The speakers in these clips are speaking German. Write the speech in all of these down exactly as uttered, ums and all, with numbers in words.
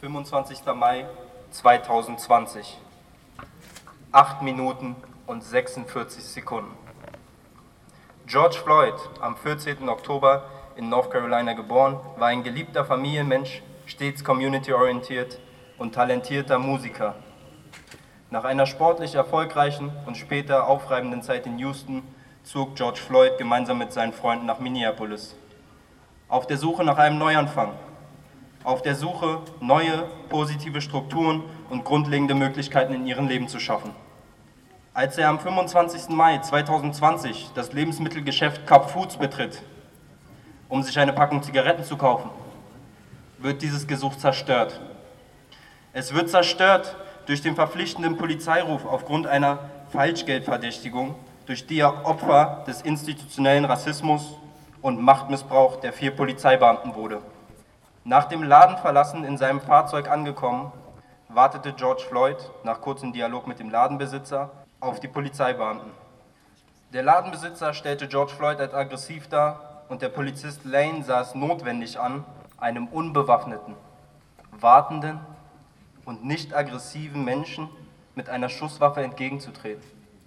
fünfundzwanzigster Mai zweitausendzwanzig. acht Minuten und sechsundvierzig Sekunden. George Floyd, am vierzehnten Oktober in North Carolina geboren, war ein geliebter Familienmensch, stets community-orientiert und talentierter Musiker. Nach einer sportlich erfolgreichen und später aufreibenden Zeit in Houston zog George Floyd gemeinsam mit seinen Freunden nach Minneapolis. Auf der Suche nach einem Neuanfang, auf der Suche, neue, positive Strukturen und grundlegende Möglichkeiten in ihrem Leben zu schaffen. Als er am fünfundzwanzigsten Mai zweitausendzwanzig das Lebensmittelgeschäft Cup Foods betritt, um sich eine Packung Zigaretten zu kaufen, wird dieses Gesuch zerstört. Es wird zerstört durch den verpflichtenden Polizeiruf aufgrund einer Falschgeldverdächtigung, durch die er Opfer des institutionellen Rassismus und Machtmissbrauch der vier Polizeibeamten wurde. Nach dem Ladenverlassen in seinem Fahrzeug angekommen, wartete George Floyd, nach kurzem Dialog mit dem Ladenbesitzer, auf die Polizeibeamten. Der Ladenbesitzer stellte George Floyd als aggressiv dar und der Polizist Lane sah es notwendig an, einem unbewaffneten, wartenden und nicht aggressiven Menschen mit einer Schusswaffe entgegenzutreten.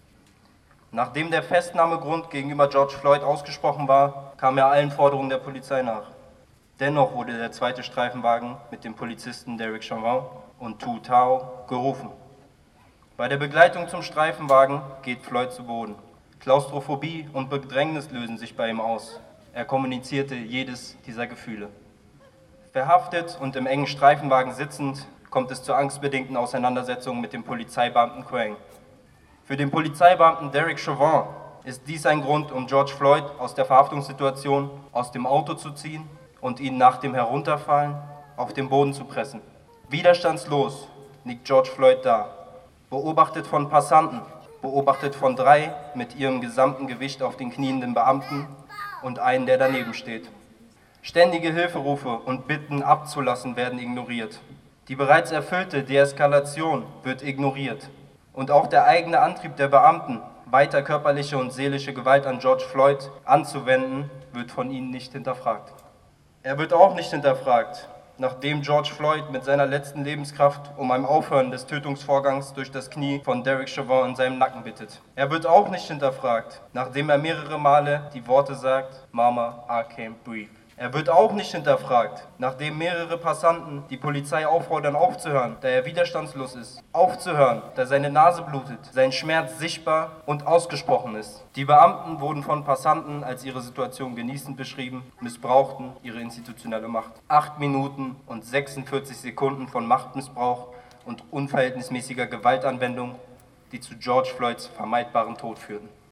Nachdem der Festnahmegrund gegenüber George Floyd ausgesprochen war, kam er allen Forderungen der Polizei nach. Dennoch wurde der zweite Streifenwagen mit dem Polizisten Derek Chauvin und Tu Thao gerufen. Bei der Begleitung zum Streifenwagen geht Floyd zu Boden. Klaustrophobie und Bedrängnis lösen sich bei ihm aus. Er kommunizierte jedes dieser Gefühle. Verhaftet und im engen Streifenwagen sitzend, kommt es zur angstbedingten Auseinandersetzung mit dem Polizeibeamten Quang. Für den Polizeibeamten Derek Chauvin ist dies ein Grund, um George Floyd aus der Verhaftungssituation aus dem Auto zu ziehen und ihn nach dem Herunterfallen auf den Boden zu pressen. Widerstandslos liegt George Floyd da, beobachtet von Passanten, beobachtet von drei mit ihrem gesamten Gewicht auf den knienden Beamten und einen, der daneben steht. Ständige Hilferufe und Bitten abzulassen werden ignoriert. Die bereits erfüllte Deeskalation wird ignoriert. Und auch der eigene Antrieb der Beamten, weiter körperliche und seelische Gewalt an George Floyd anzuwenden, wird von ihnen nicht hinterfragt. Er wird auch nicht hinterfragt, nachdem George Floyd mit seiner letzten Lebenskraft um ein Aufhören des Tötungsvorgangs durch das Knie von Derek Chauvin in seinem Nacken bittet. Er wird auch nicht hinterfragt, nachdem er mehrere Male die Worte sagt, Mama, I can't breathe. Er wird auch nicht hinterfragt, nachdem mehrere Passanten die Polizei auffordern aufzuhören, da er widerstandslos ist. Aufzuhören, da seine Nase blutet, sein Schmerz sichtbar und ausgesprochen ist. Die Beamten wurden von Passanten als ihre Situation genießend beschrieben, missbrauchten ihre institutionelle Macht. Acht Minuten und sechsundvierzig Sekunden von Machtmissbrauch und unverhältnismäßiger Gewaltanwendung, die zu George Floyds vermeidbaren Tod führten.